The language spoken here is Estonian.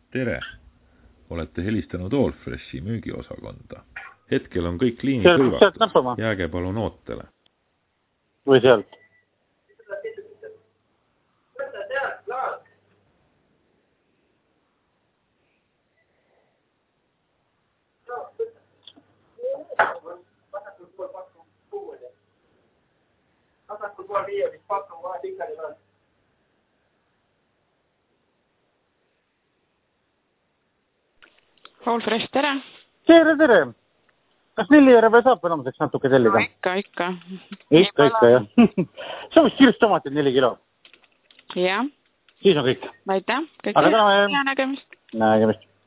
Tere! Olete helistanud Allfreshi müügiosakonda. Hetkel on kõik liinid hõivatud. Jääge palun ootele. Või sealt? Allfresh, tere! Tere! Kas Nillijärve saab enamseks natuke tellida? No, ikka. Ikka, jah. See on vist kirstomaatid 4 kilo. Jah. Siis on kõik. Aitäh. Aga täname. Nägemist. Nägemist.